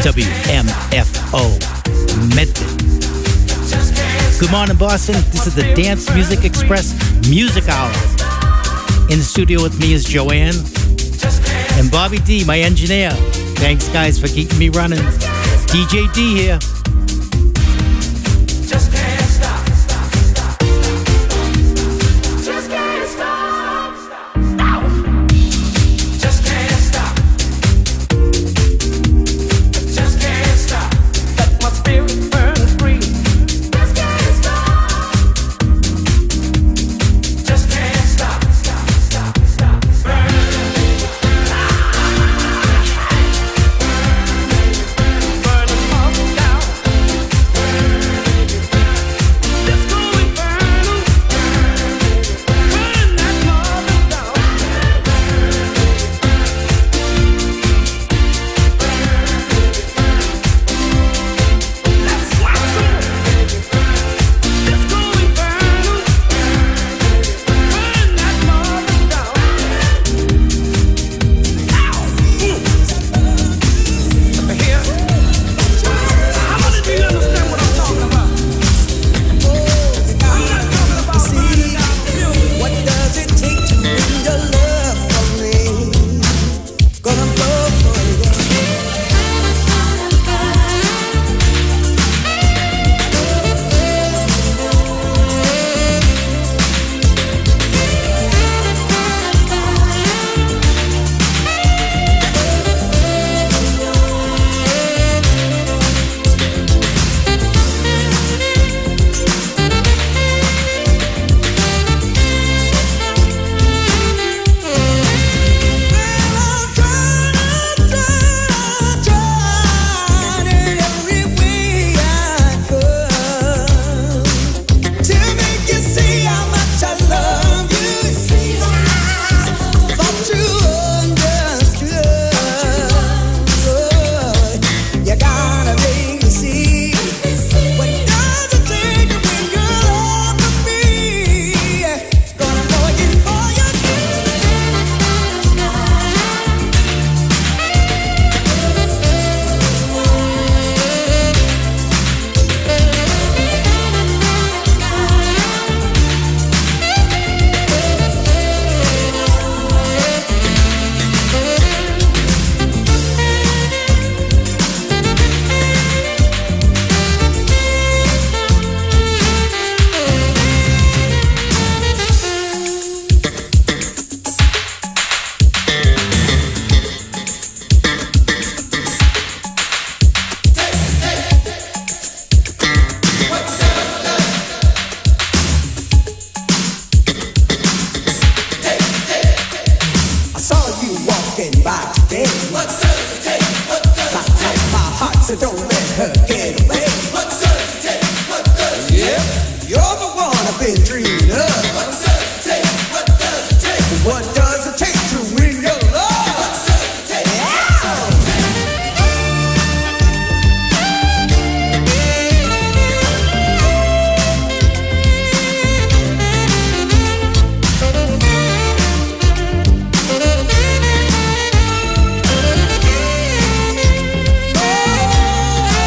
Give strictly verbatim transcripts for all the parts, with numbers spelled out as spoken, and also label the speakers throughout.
Speaker 1: W M F O, Medford. Good morning, Boston. This is the Dance Music Express Music Hour. In the studio with me is Joanne and Bobby D, my engineer. Thanks, guys, for keeping me running. D J D here.
Speaker 2: Oh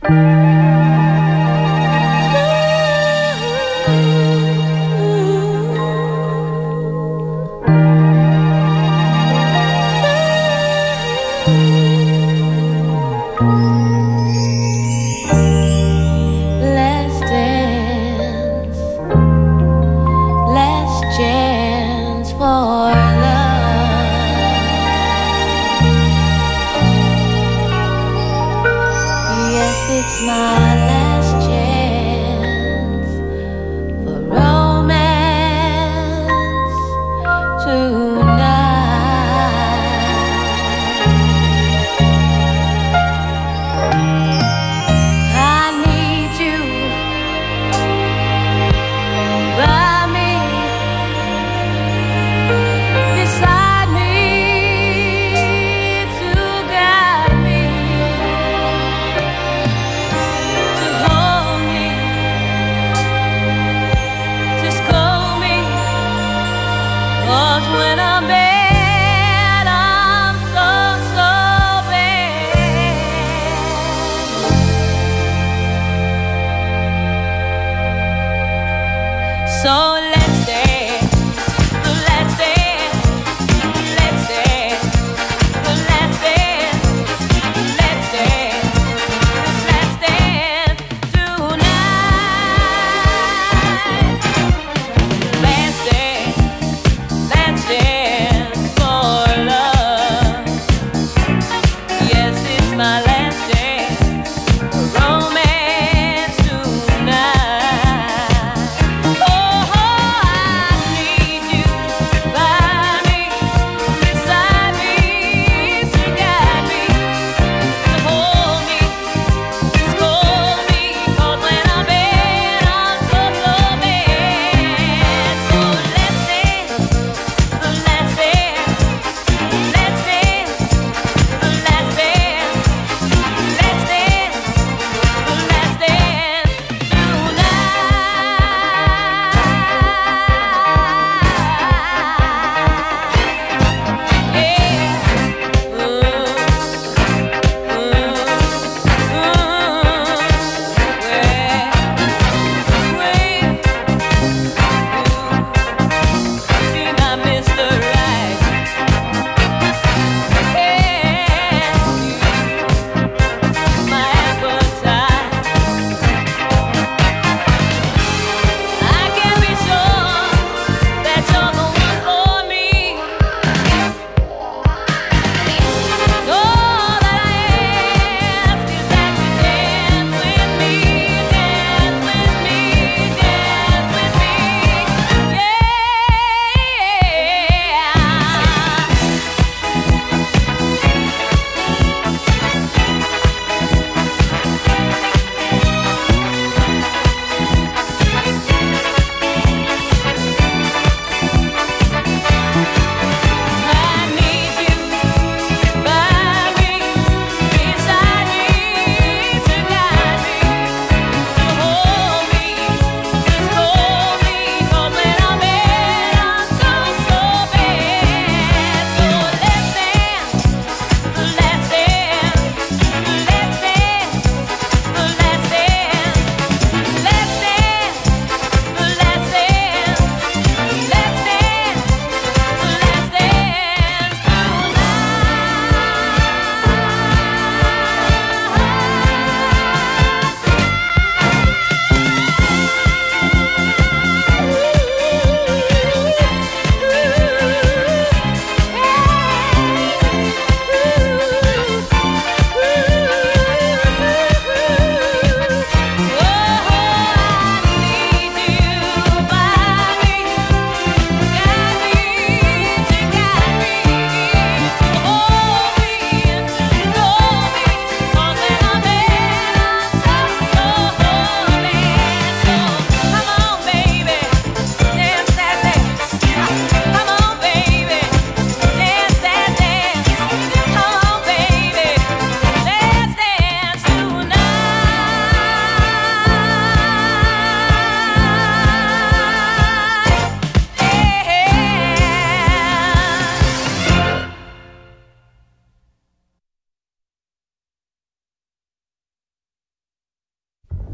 Speaker 2: Romance tonight. Oh, oh.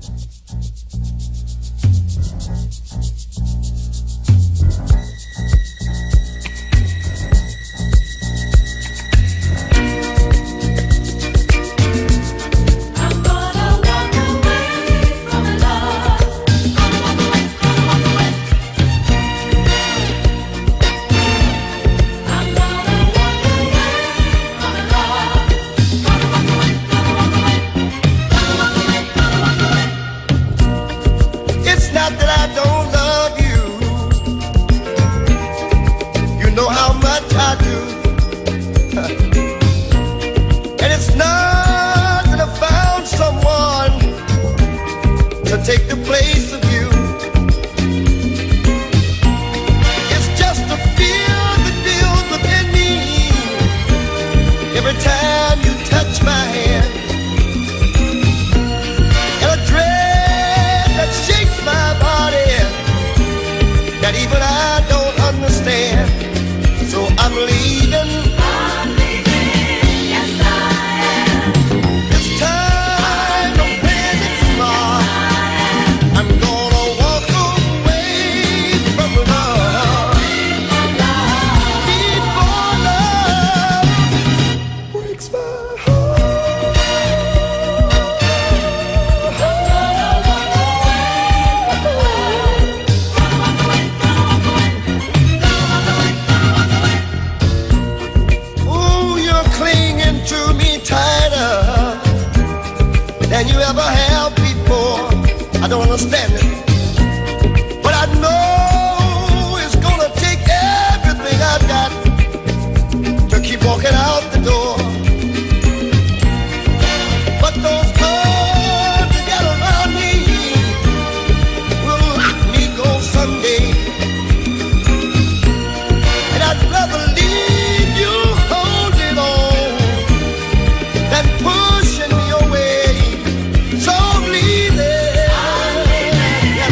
Speaker 2: Pushing me away, so leave it.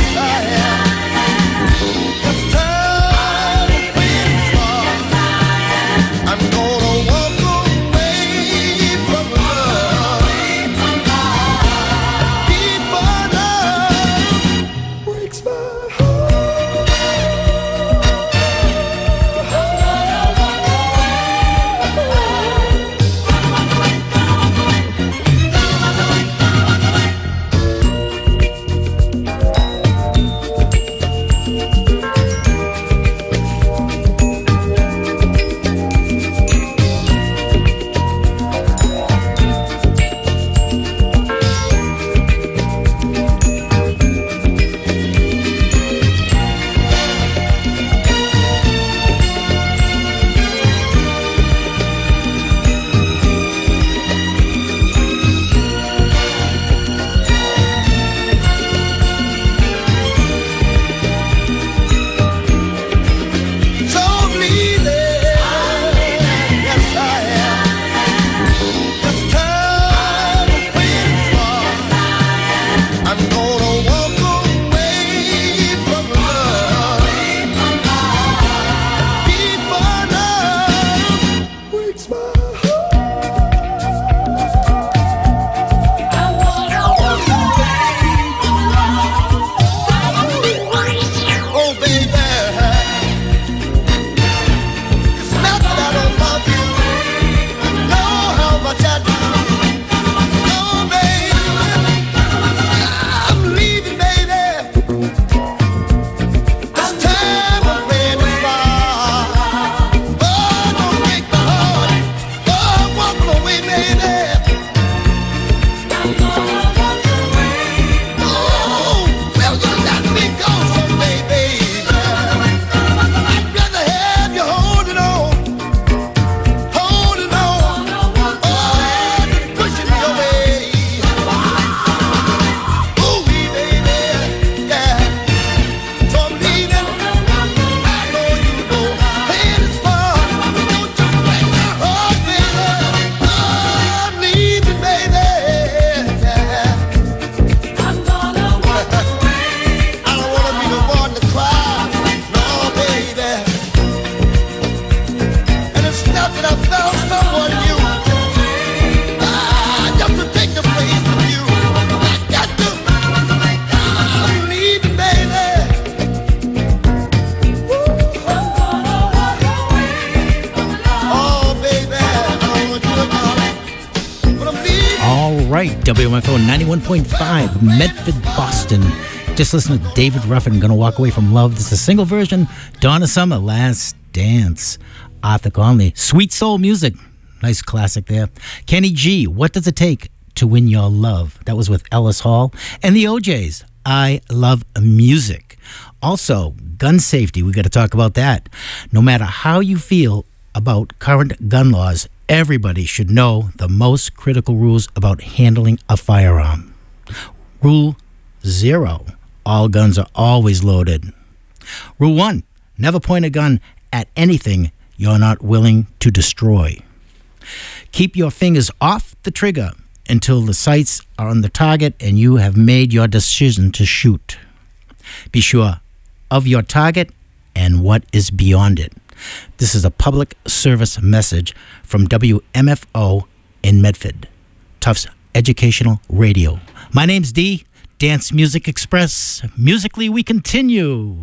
Speaker 1: W M F O ninety-one point five, Medford, Boston. Just listen to David Ruffin, Gonna Walk Away from Love. This is a single version. Donna Summer, Last Dance. Arthur Conley, Sweet Soul Music. Nice classic there. Kenny G, What Does It Take to Win Your Love? That was with Ellis Hall. And the O Js, I Love Music. Also, gun safety, we got to talk about that. No matter how you feel about current gun laws, everybody should know the most critical rules about handling a firearm. Rule zero, all guns are always loaded. Rule one, never point a gun at anything you're not willing to destroy. Keep your fingers off the trigger until the sights are on the target and you have made your decision to shoot. Be sure of your target and what is beyond it. This is a public service message from W M F O in Medford, Tufts Educational Radio. My name's Dee, Dance Music Express. Musically, we continue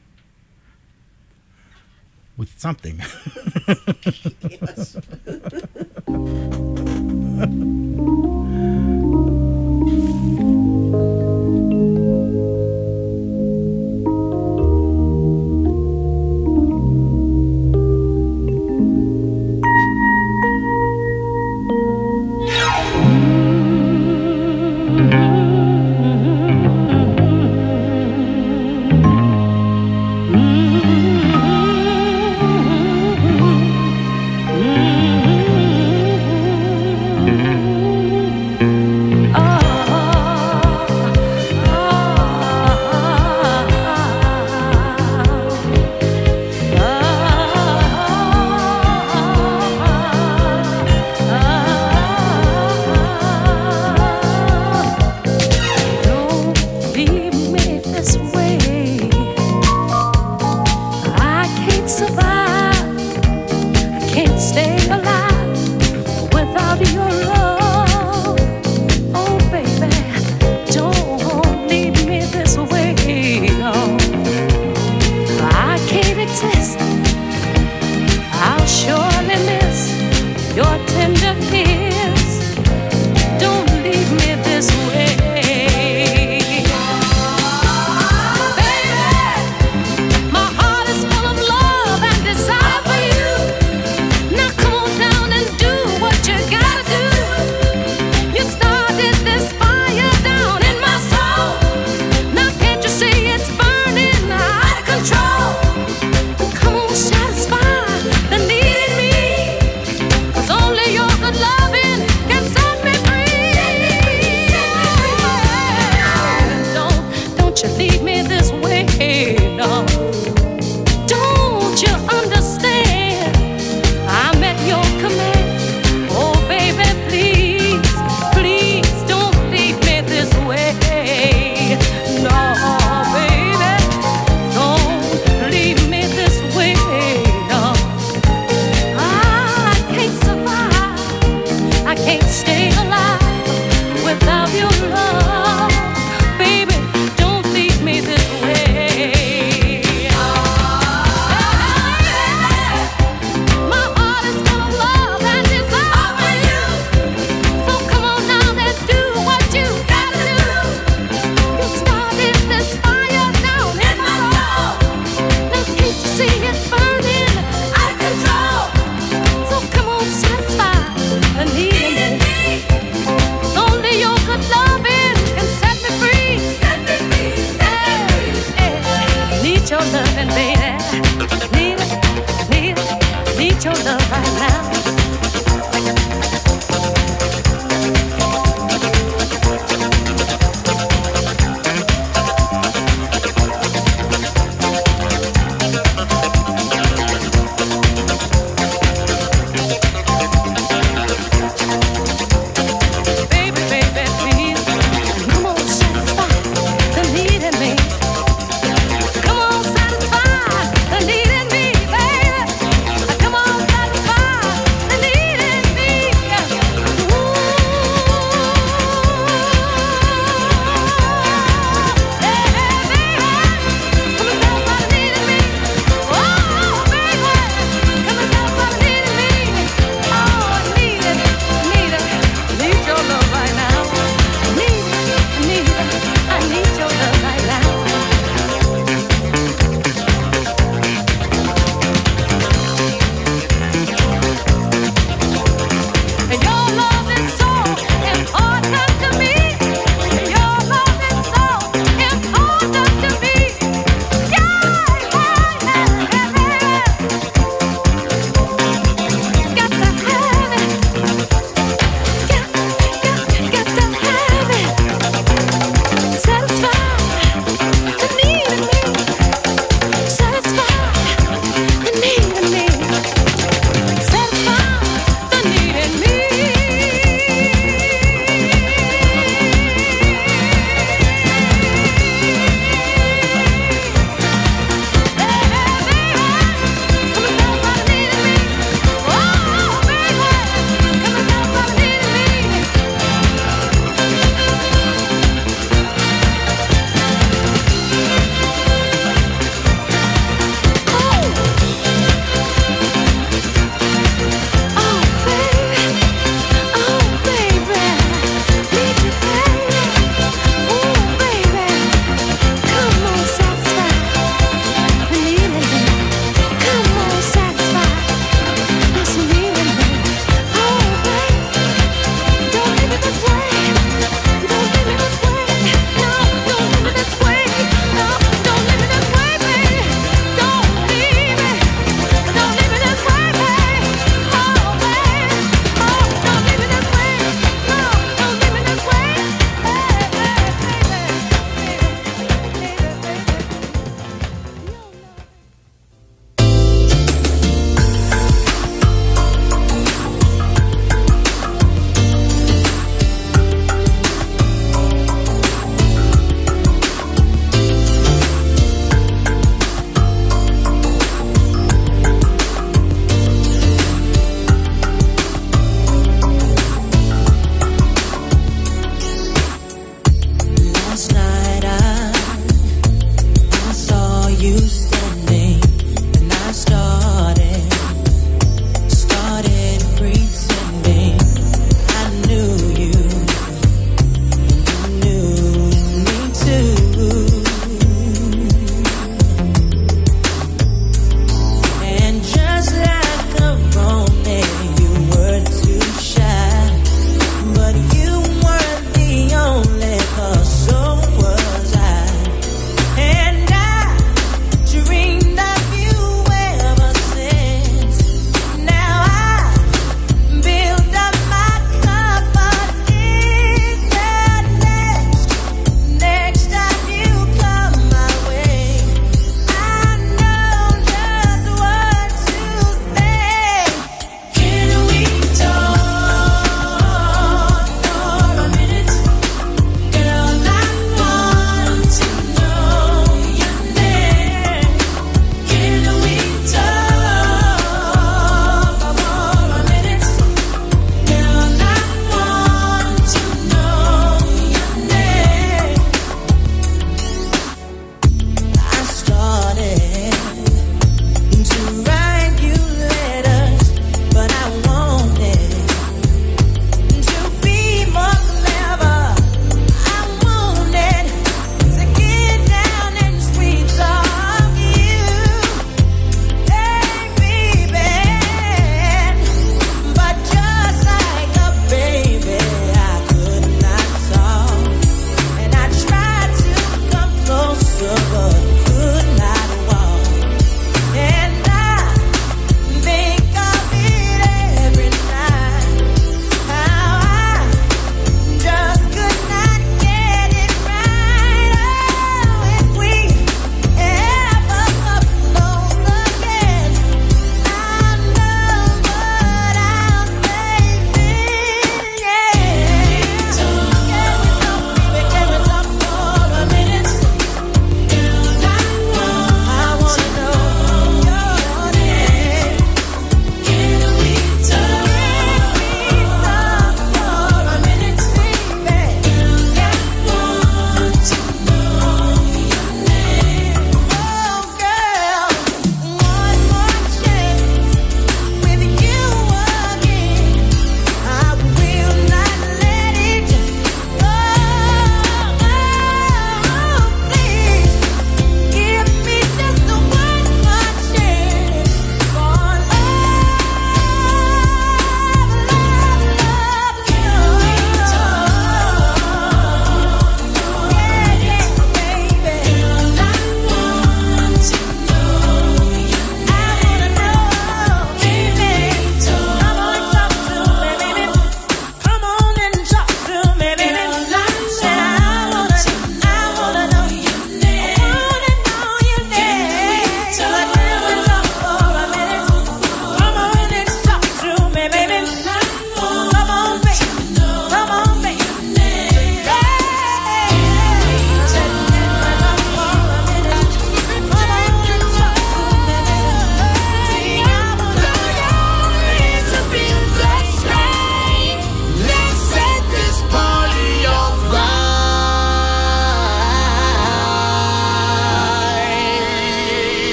Speaker 1: with something. Yes.
Speaker 2: Mm-hmm.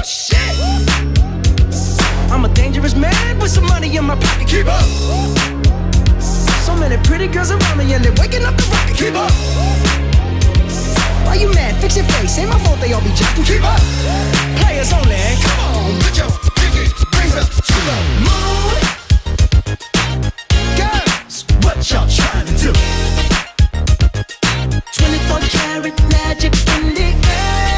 Speaker 2: shit. I'm a dangerous man with some money in my pocket. Keep up. So many pretty girls around me and they're waking up the rocket. Keep up. Why you mad? Fix your face. Ain't my fault they all be jocking. Keep up. Players only. Come on, put your pinky rings up to the moon. Girls, what y'all trying to do? twenty-four karat magic in the air.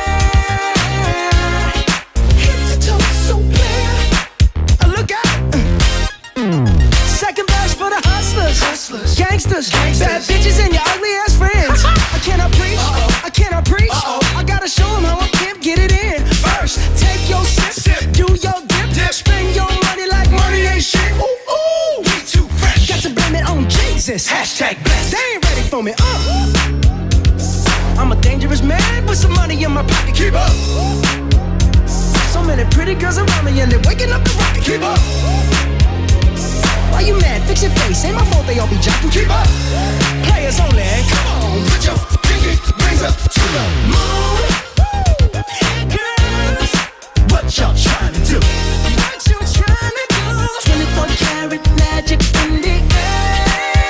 Speaker 2: Head to toe, so clear. Uh, look out. Second verse for the hustlers, hustlers. Gangsters, gangsters, bad bitches and your ugly ass friends. I cannot preach, uh-oh. I cannot preach. Uh-oh. I gotta show them how I can get it in. First, take your sip, sip. Do your dip, dip, spend your money like money ain't shit. Ooh, ooh, we too fresh. Got to blame it on Jesus. Hashtag blessed. They ain't ready for me. Uh. I'm a dangerous man with some money in my pocket. Keep up. So many pretty girls around me and they're waking up the rocket. Keep up. Why you mad? Fix your face. Ain't my fault they all be jocking. Keep up. Players only. Come on, put your pinky rings up to the moon. Girls, what y'all trying to do? What you trying to do? twenty-four karat magic in the air.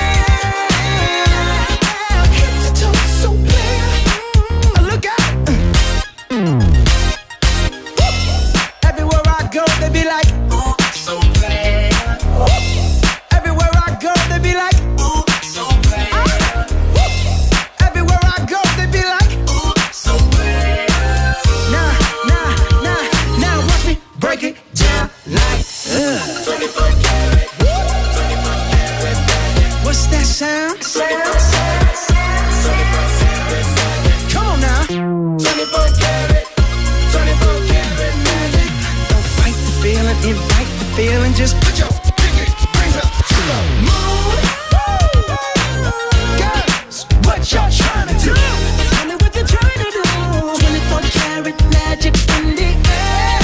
Speaker 2: Head to toe, so clear. Mm, look out. Mm. Everywhere I go, they be like, ooh, so clear. Everywhere I go, they be like, ooh, so clear. Ah. Everywhere I go, they be like, ooh, so clear. Nah, nah, nah, now watch me break it down like, ugh. twenty-four karat, twenty-four karat magic. What's that sound? Sound, sound, sound, twenty-four karat magic. Come on now. twenty-four karat, twenty-four karat magic. Don't fight the feeling, invite the feeling, just put your pinky rings up to the moon. Girls, what y'all trying to do? Tell me what you're trying to do. twenty-four karat magic in the air.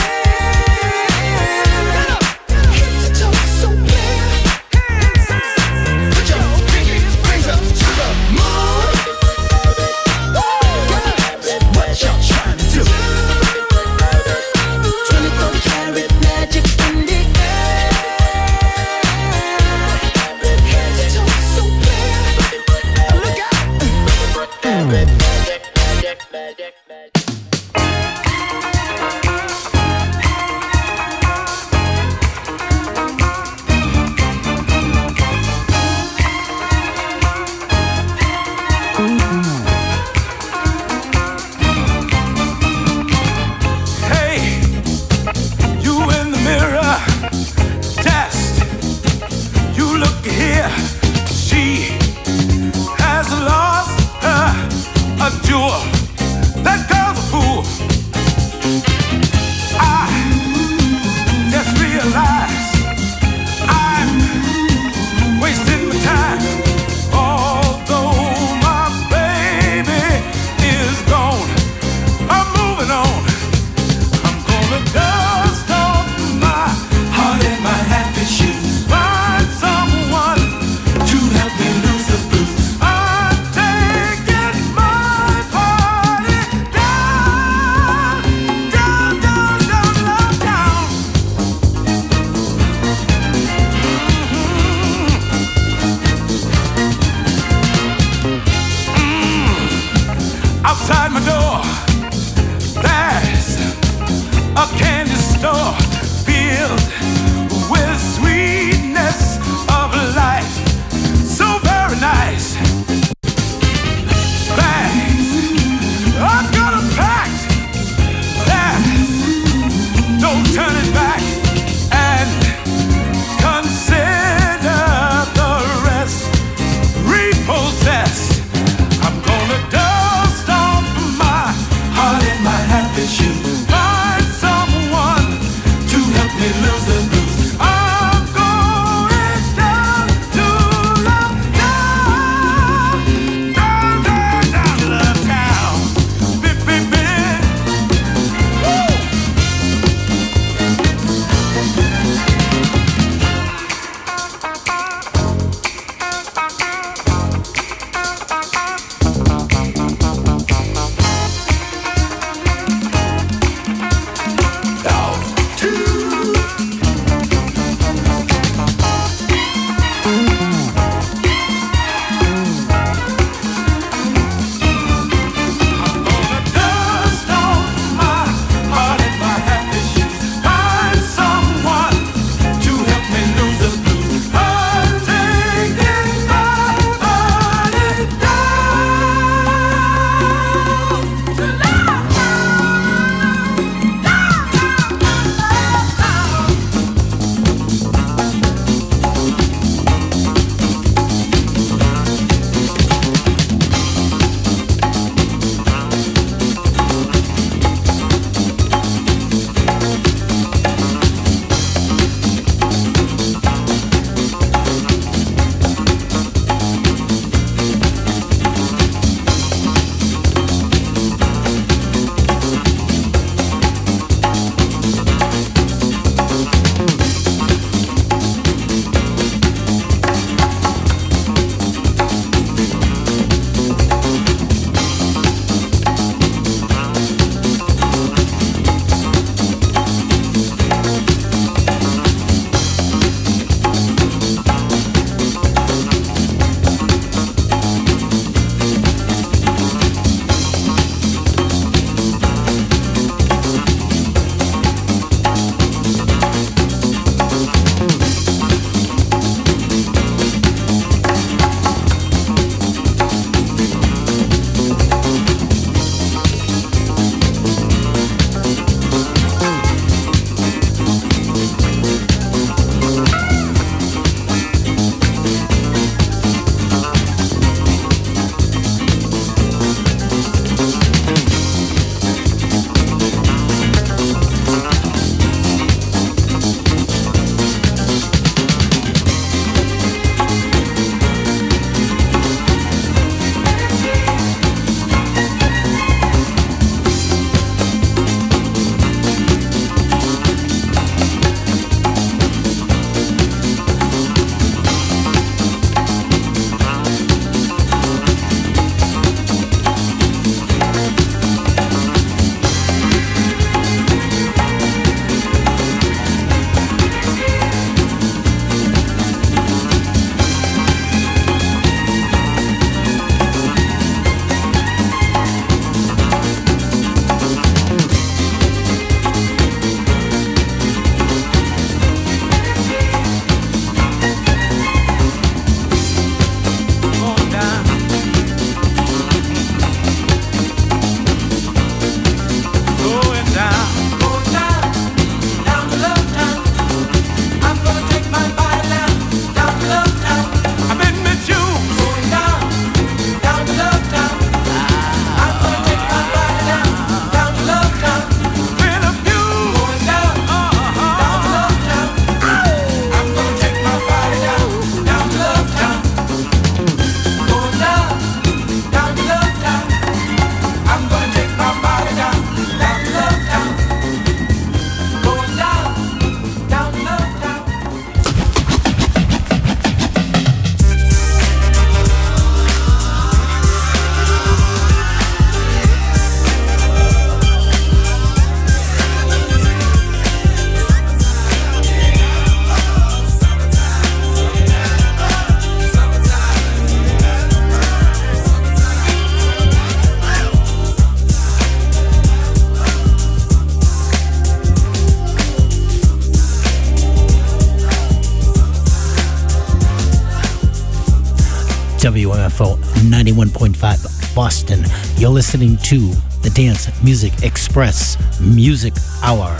Speaker 2: Head to toe, so clear. Put your pinky rings up to the moon. Girls, what y'all trying to do? twenty-four karat magic in the air. Head to toe, so clear. Look out.
Speaker 3: Magic, magic, magic, magic, magic.
Speaker 4: Hey, you in the mirror, test. You look here, she has lost her a jewel. That girl's a fool. I just realized I'm wasting my time. Although my baby is gone, I'm moving on. I'm gonna dust off my heart and my happy shoes. Find someone to help me lose the blues. I'm taking my party down, down, down, down, love down. Mm. Outside my door, there's a candy store filled with sweetness of life, so very nice. Bags I've got a packed, there's no turning back, and consider the rest repossessed. I'm gonna dust off my heart and my happy shoes. Find someone to help me lose the blues. I'm going down to love town, down, down, down to love town. Bip, bip, bip. Woo!
Speaker 1: W M F O ninety-one point five Boston. You're listening to the Dance Music Express Music Hour.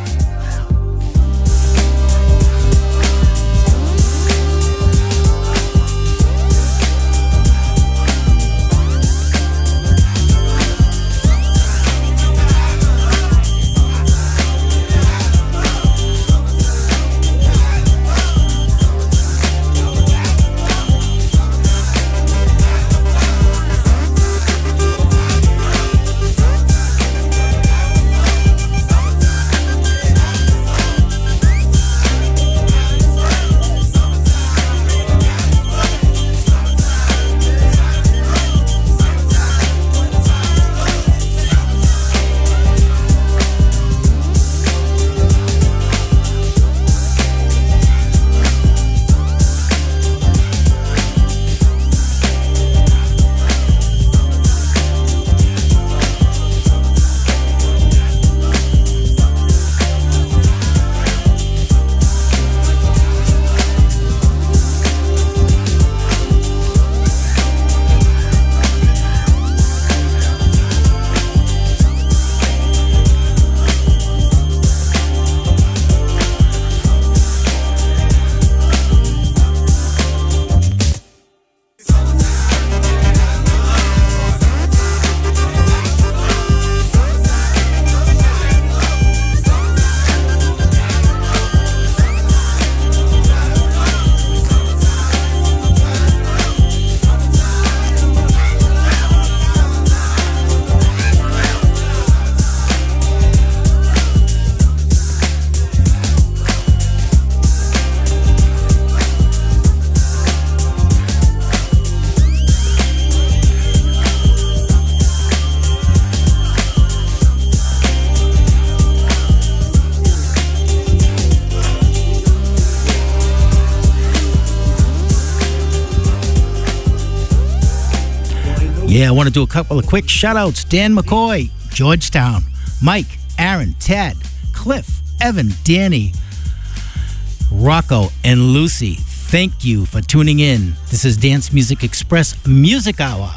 Speaker 1: Yeah, I want to do a couple of quick shout-outs. Dan McCoy, Georgetown. Mike, Aaron, Ted, Cliff, Evan, Danny, Rocco, and Lucy. Thank you for tuning in. This is Dance Music Express Music Hour.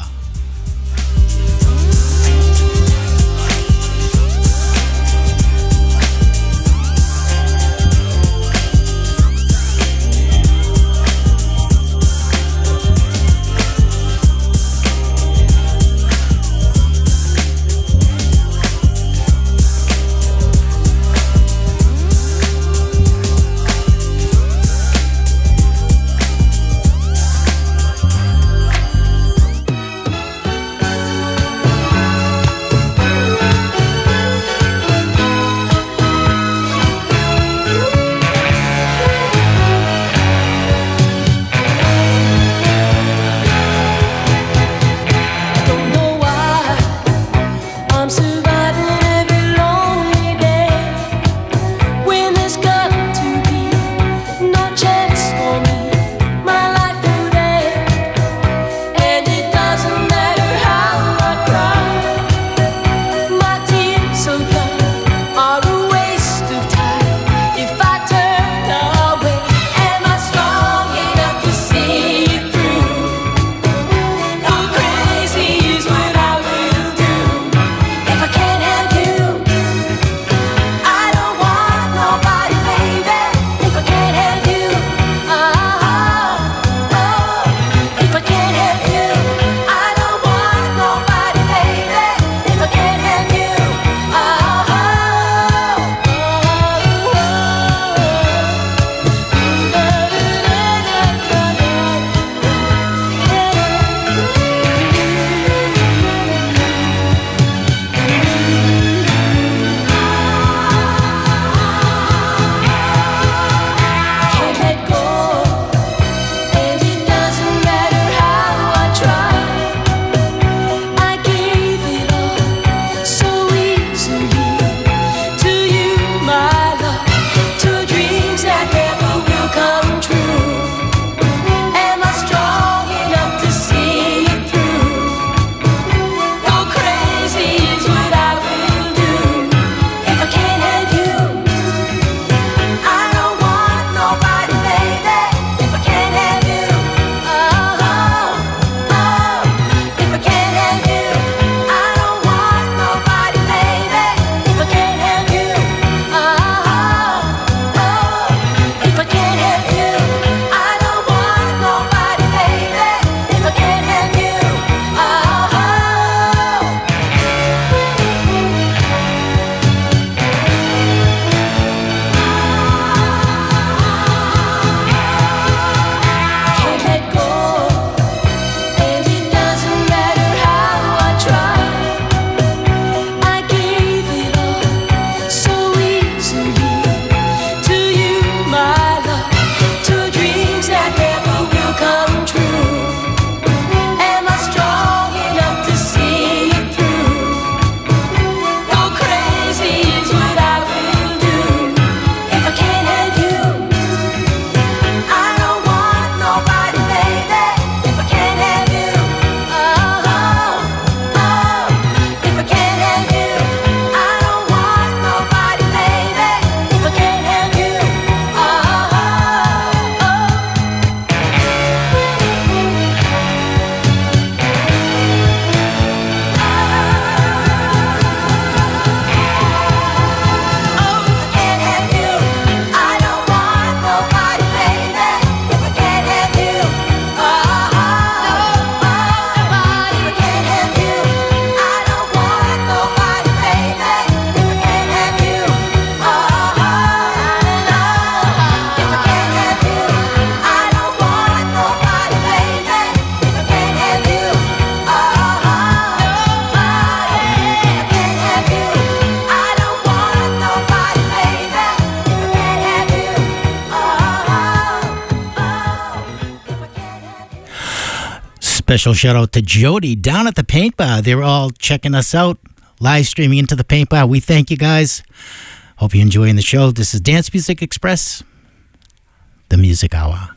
Speaker 1: Special shout out to Jody down at the Paint Bar. They were all checking us out, live streaming into the Paint Bar. We thank you guys. Hope you're enjoying the show. This is Dance Music Express, the Music Hour.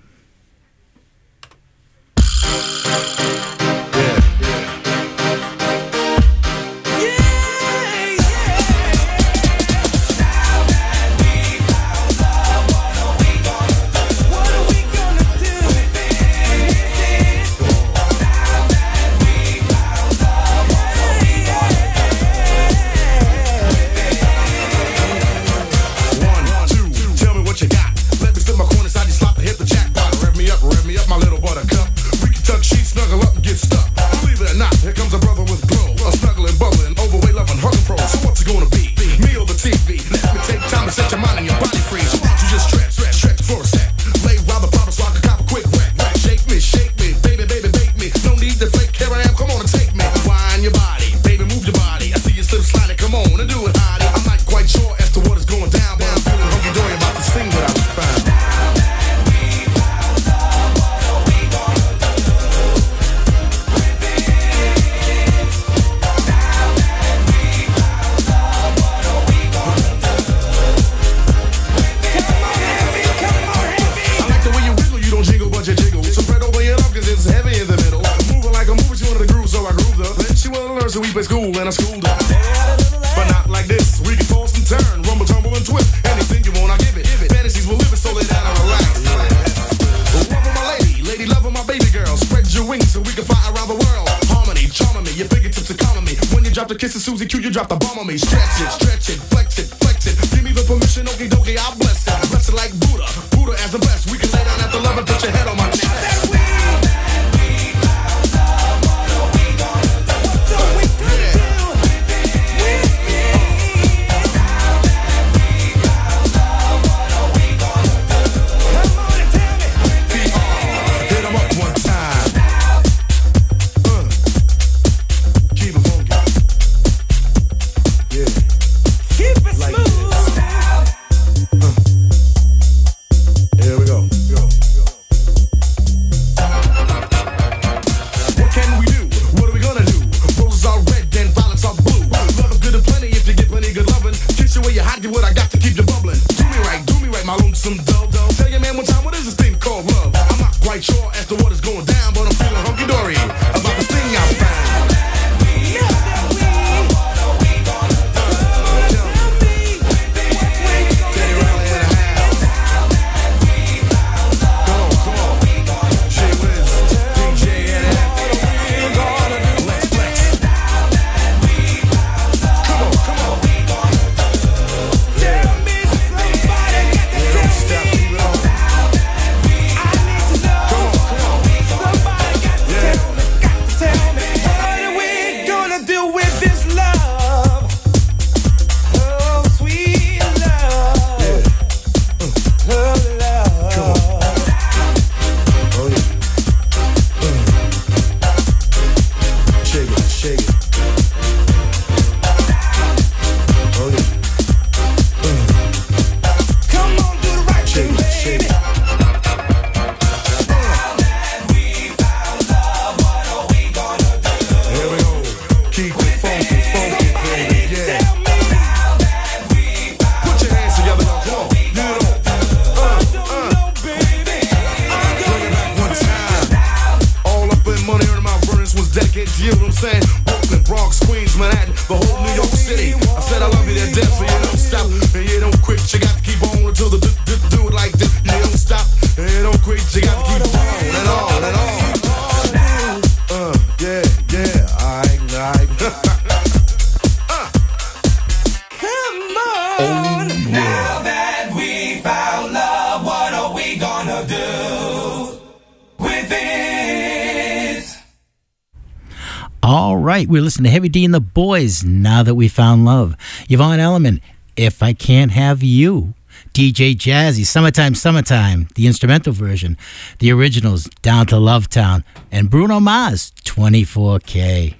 Speaker 1: We're listening to Heavy D and the Boys, Now That We Found Love. Yvonne Elliman, If I Can't Have You. D J Jazzy, Summertime, Summertime, the instrumental version. The originals, Down to Love Town. And Bruno Mars, twenty-four K.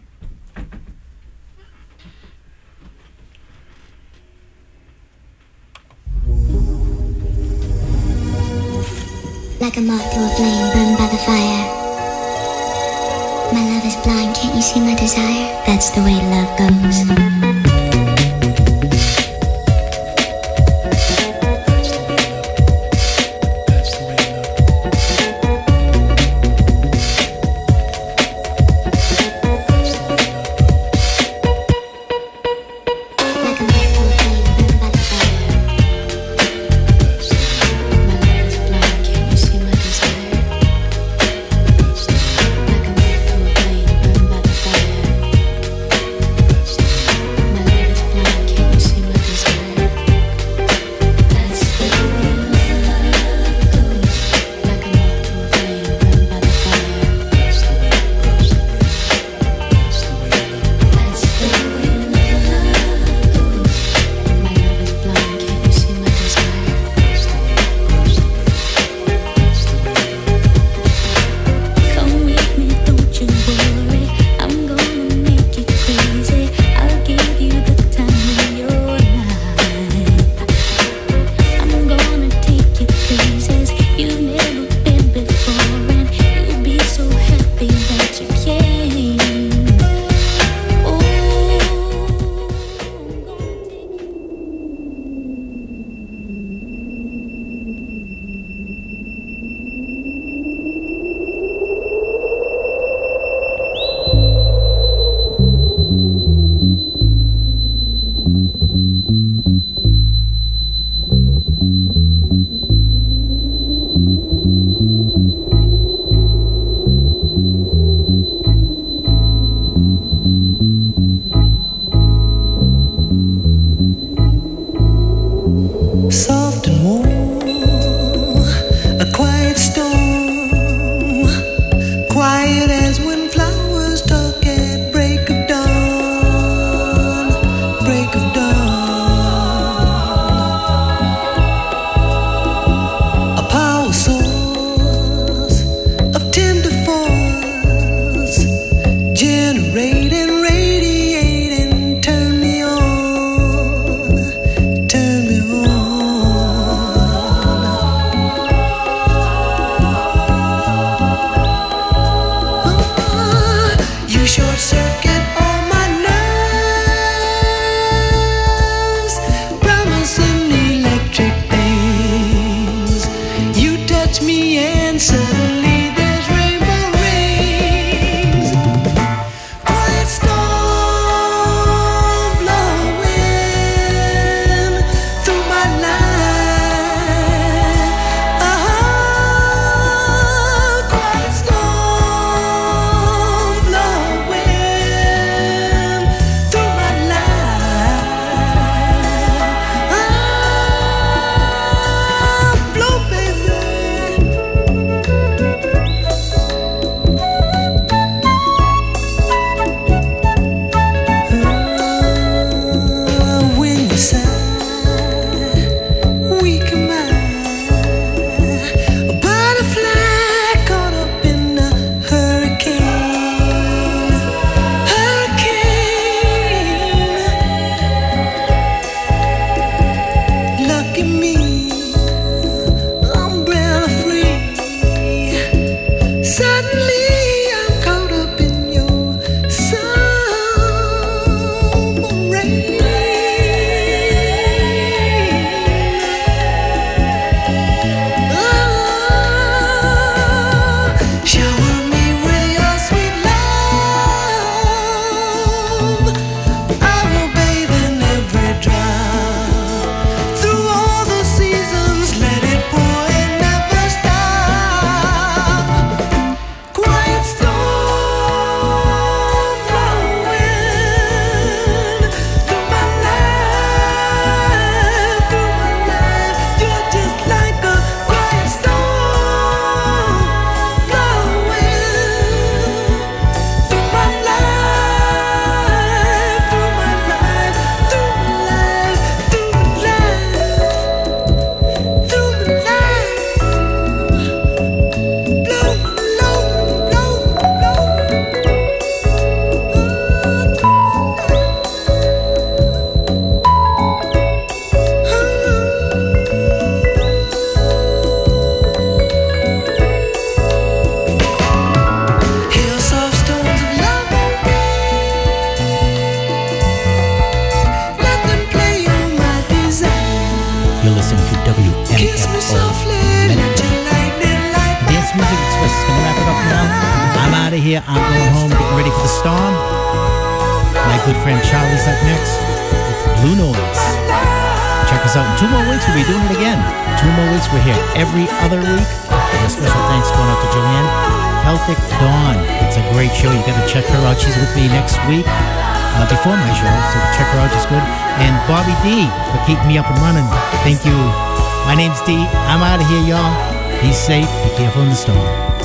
Speaker 5: Like a moth to a flame burned by the fire. is blind, can't you see my desire? That's the way love goes.
Speaker 2: Turn me on, turn me on.
Speaker 1: to W M F O. Dance Music Express is going to wrap it up now. I'm out of here. I'm going home, getting ready for the storm. My good friend Charlie's up next with Blue Noise. Check us out in two more weeks. We'll be doing it again. Two more weeks. We're here every other week. And a special thanks going out to Joanne. Celtic Dawn. It's a great show. You got to check her out. She's with me next week uh, before my show. So check her out. She's good. And Bobby D for keeping me up and running. Thank you. My name's D. I'm out of here, y'all. Be safe. Be careful in the storm.